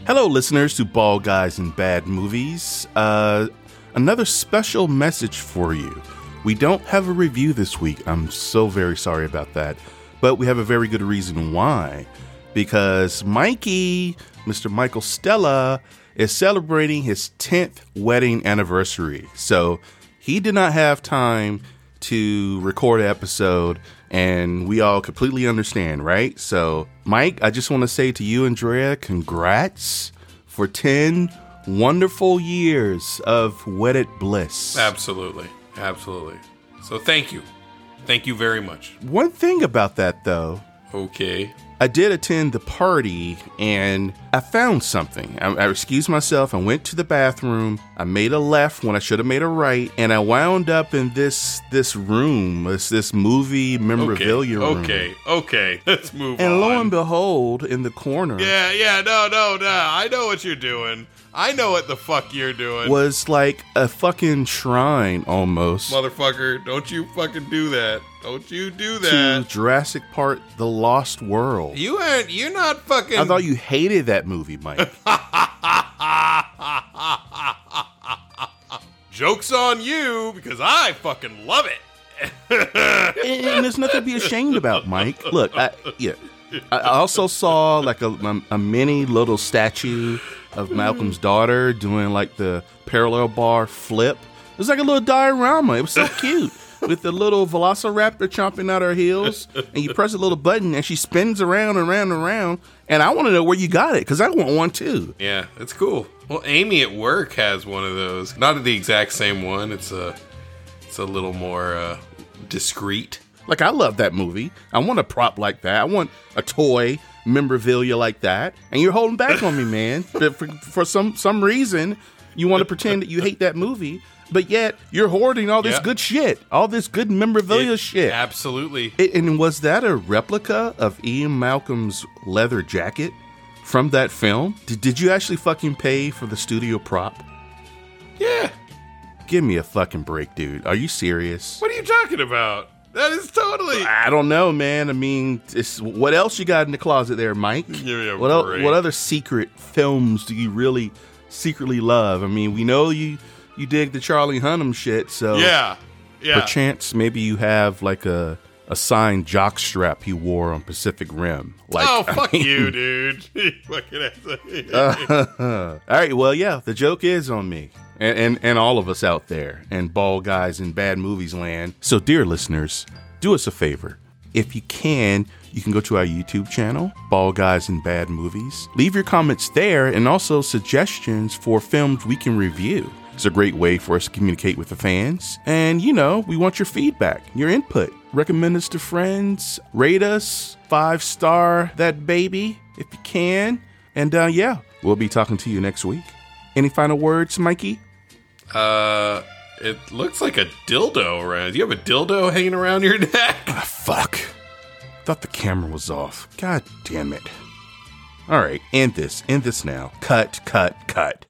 Hello, listeners to Bald Guys and Bad Movies. Another special message for you. We don't have a review this week. I'm so very sorry about that. But we have a very good reason why. Because Mikey, Mr. Michael Stella, is celebrating his 10th wedding anniversary. So he did not have time to record an episode, and we all completely understand, right? So, Mike, I just want to say to you and Drea, congrats for 10 wonderful years of wedded bliss. Absolutely. So thank you. Thank you very much. One thing about that, though. Okay. I did attend the party, and I found something. I excused myself. I went to the bathroom. I made a left when I should have made a right, and I wound up in this room, this movie memorabilia room. Okay. Let's move on. And lo and behold, in the corner, no. I know what you're doing. I know what the fuck you're doing. Was like a fucking shrine almost. Motherfucker, don't you fucking do that. Don't you do that. To Jurassic Park: The Lost World. You're not fucking... I thought you hated that movie, Mike. Joke's on you, because I fucking love it. And there's nothing to be ashamed about, Mike. Look, I also saw like a mini little statue of Malcolm's daughter doing like the parallel bar flip. It was like a little diorama. It was so cute. With the little velociraptor chomping out her heels, and you press a little button, and she spins around and around and around. And I want to know where you got it, because I want one too. Yeah, it's cool. Well, Amy at work has one of those. Not the exact same one. It's a little more discreet. Like, I love that movie. I want a prop like that. I want a toy memorabilia like that. And you're holding back on me, man. For some reason, you want to pretend that you hate that movie. But yet, you're hoarding all this good shit. All this good memorabilia shit. Absolutely. And was that a replica of Ian Malcolm's leather jacket from that film? Did you actually fucking pay for the studio prop? Yeah. Give me a fucking break, dude. Are you serious? What are you talking about? That is totally... I don't know, man. I mean, what else you got in the closet there, Mike? What other secret films do you really secretly love? I mean, we know you dig the Charlie Hunnam shit, so yeah. Perchance, maybe you have like a signed jock strap he wore on Pacific Rim. Like, fuck you, dude. All right, well, yeah, the joke is on me and all of us out there and Bald Guys in Bad Movies land. So, dear listeners, do us a favor. If you can go to our YouTube channel, Bald Guys in Bad Movies. Leave your comments there and also suggestions for films we can review. It's a great way for us to communicate with the fans. And, we want your feedback, your input. Recommend us to friends. Rate us. 5-star that baby if you can. And, we'll be talking to you next week. Any final words, Mikey? It looks like a dildo around. Do you have a dildo hanging around your neck? Fuck. Thought the camera was off. God damn it. All right, end this now. Cut.